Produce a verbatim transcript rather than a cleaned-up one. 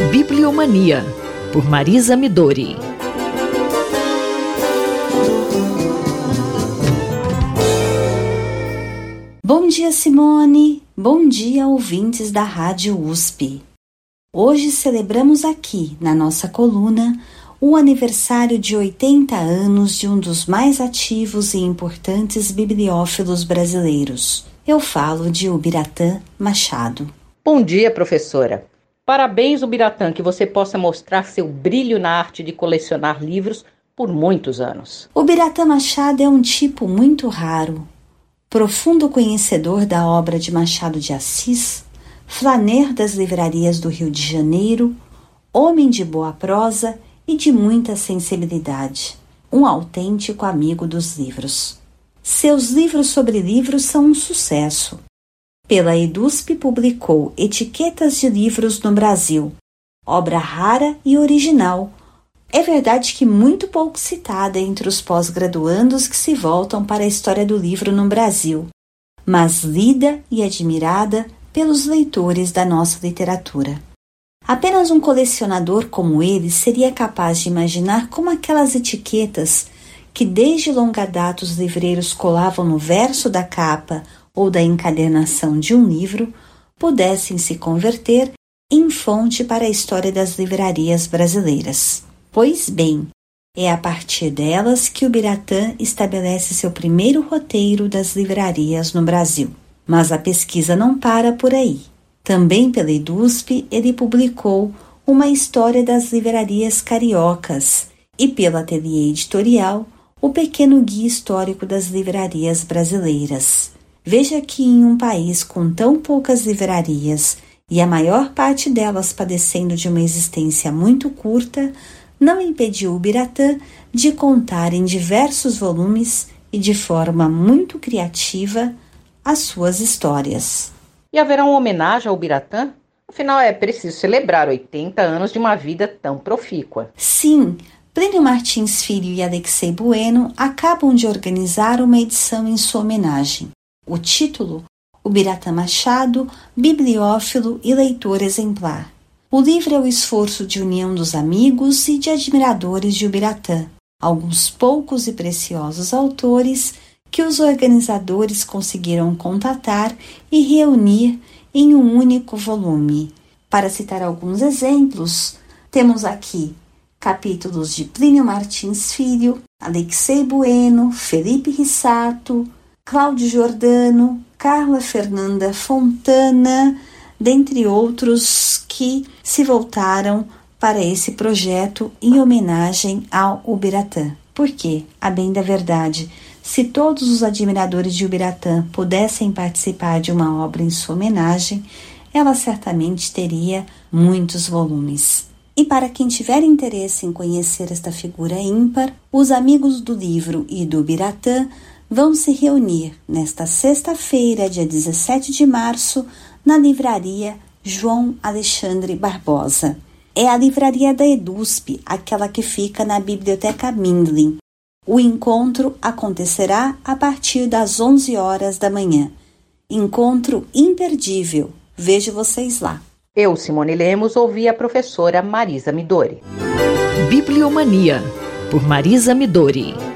Bibliomania, por Marisa Midori. Bom dia, Simone! Bom dia, ouvintes da Rádio U S P. Hoje celebramos aqui, na nossa coluna, o aniversário de oitenta anos de um dos mais ativos e importantes bibliófilos brasileiros. Eu falo de Ubiratã Machado. Bom dia, professora. Parabéns, Ubiratã, que você possa mostrar seu brilho na arte de colecionar livros por muitos anos. Ubiratã Machado é um tipo muito raro. Profundo conhecedor da obra de Machado de Assis, flaner das livrarias do Rio de Janeiro, homem de boa prosa e de muita sensibilidade, um autêntico amigo dos livros. Seus livros sobre livros são um sucesso. Pela EDUSP publicou Etiquetas de Livros no Brasil, obra rara e original. É verdade que muito pouco citada entre os pós-graduandos que se voltam para a história do livro no Brasil, mas lida e admirada pelos leitores da nossa literatura. Apenas um colecionador como ele seria capaz de imaginar como aquelas etiquetas que desde longa data os livreiros colavam no verso da capa ou da encadernação de um livro pudessem se converter em fonte para a história das livrarias brasileiras. Pois bem, é a partir delas que Ubiratã estabelece seu primeiro roteiro das livrarias no Brasil. Mas a pesquisa não para por aí. Também pela EDUSP ele publicou Uma História das Livrarias Cariocas e pelo Ateliê Editorial o Pequeno Guia Histórico das Livrarias Brasileiras. Veja que em um país com tão poucas livrarias e a maior parte delas padecendo de uma existência muito curta, não impediu Ubiratã de contar em diversos volumes e de forma muito criativa as suas histórias. E haverá uma homenagem ao Ubiratã? Afinal, é preciso celebrar oitenta anos de uma vida tão profícua. Sim, Plínio Martins Filho e Alexei Bueno acabam de organizar uma edição em sua homenagem. O título, Ubiratã Machado, bibliófilo e leitor exemplar. O livro é o esforço de união dos amigos e de admiradores de Ubiratã, alguns poucos e preciosos autores que os organizadores conseguiram contatar e reunir em um único volume. Para citar alguns exemplos, temos aqui capítulos de Plínio Martins Filho, Alexei Bueno, Felipe Rissato, Cláudio Giordano, Carla Fernanda Fontana, dentre outros que se voltaram para esse projeto em homenagem ao Ubiratã. Porque, a bem da verdade, se todos os admiradores de Ubiratã pudessem participar de uma obra em sua homenagem, ela certamente teria muitos volumes. E para quem tiver interesse em conhecer esta figura ímpar, os amigos do livro e do Ubiratã vão se reunir nesta sexta-feira, dia dezessete de março, na livraria João Alexandre Barbosa. É a livraria da EDUSP, aquela que fica na Biblioteca Mindlin. O encontro acontecerá a partir das onze horas da manhã. Encontro imperdível. Vejo vocês lá. Eu, Simone Lemos, ouvi a professora Marisa Midori. Bibliomania, por Marisa Midori.